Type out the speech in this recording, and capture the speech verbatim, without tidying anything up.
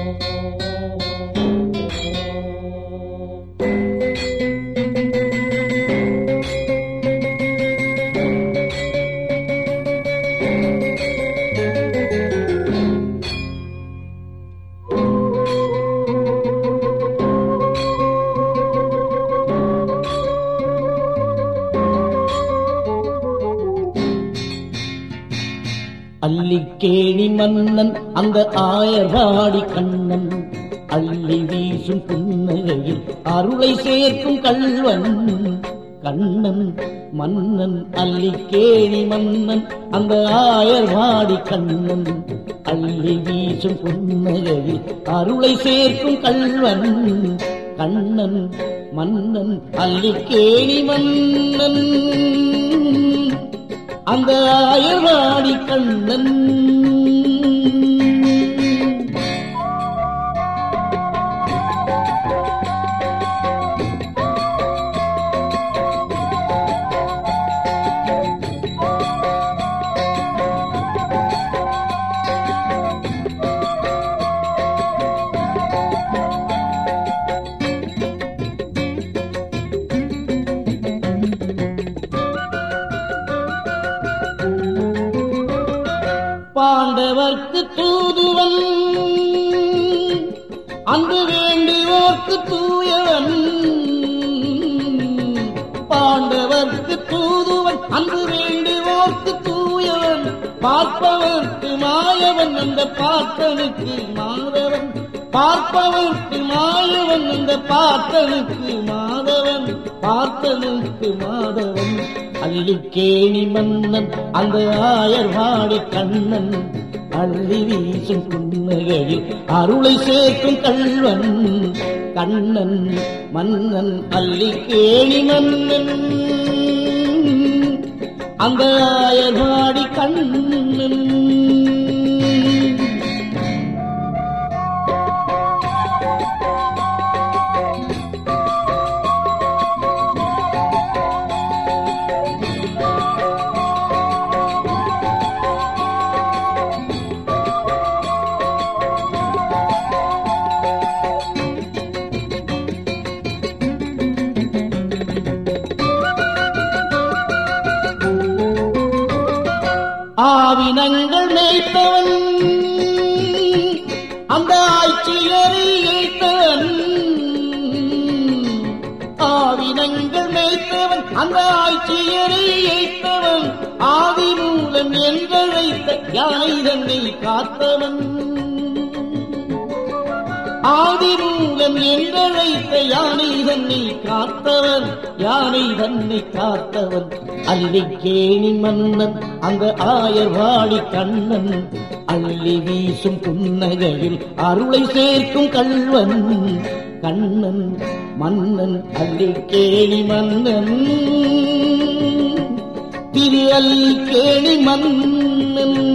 அல்லிக்கேணி மன்னன் அந்த ஆயர்வாடி கண்ணன் அள்ளி வீசும் புன்னகையில் அருளை சேர்க்கும் கள்வன் கண்ணன் மன்னன். அல்லிக்கேணி மன்னன் அந்த ஆயர்வாடி கண்ணன் அள்ளி வீசும் புன்னகையில் அருளை சேர்க்கும் கள்வன் கண்ணன் மன்னன். அல்லிக்கேணி மன்னன் அந்த ஆயர்வாடி கண்ணன். பாண்டவர்க்கு தூதுவன் அன்பு வேண்டுவோர்க்கு தூயவன். பாண்டவர்க்கு தூதுவன் அன்பு வேண்டுவோர்க்கு தூயவன். பார்ப்பவர்க்கு மாயவன் அந்த பார்த்தனுக்கு மாதவன். பார்ப்பவர்க்கு மாயவன் அந்த பார்த்தனுக்கு மாதவன். பார்த்தனுக்கு மாதவன். அல்லிக்கேணி மன்னன் அந்த ஆயர்வாடி கண்ணன் அள்ளி வீசும் புன்னகையில் அருளை சேர்க்கும் கள்வன் கண்ணன் மன்னன். அல்லிக்கேணி மன்னன் அந்த ஆயர்வாடி கண்ணன். ஆவினங்கள் மேய்த்தவன் அந்த ஆட்சியரை ஏய்த்தவன். ஆவினங்கள் மேய்த்தவன் அந்த ஆட்சியரை ஏய்த்தவன். ஆதி மூலம் என்றழைத்த யானை தன்னை காத்தவன். ஆதி மூலம் என்றழைத்த யானை தன்னை காத்தவன். யானை தன்னை காத்தவன். அல்லிக்கேணி மன்னன் அந்த ஆயர்வாடி கண்ணன் அள்ளி வீசும் புன்னகையில் அருளை சேர்க்கும் கள்வன் கண்ணன் மன்னன். அல்லிக்கேணி மன்னன் திரு அல்லிக்கேணி மன்னன்.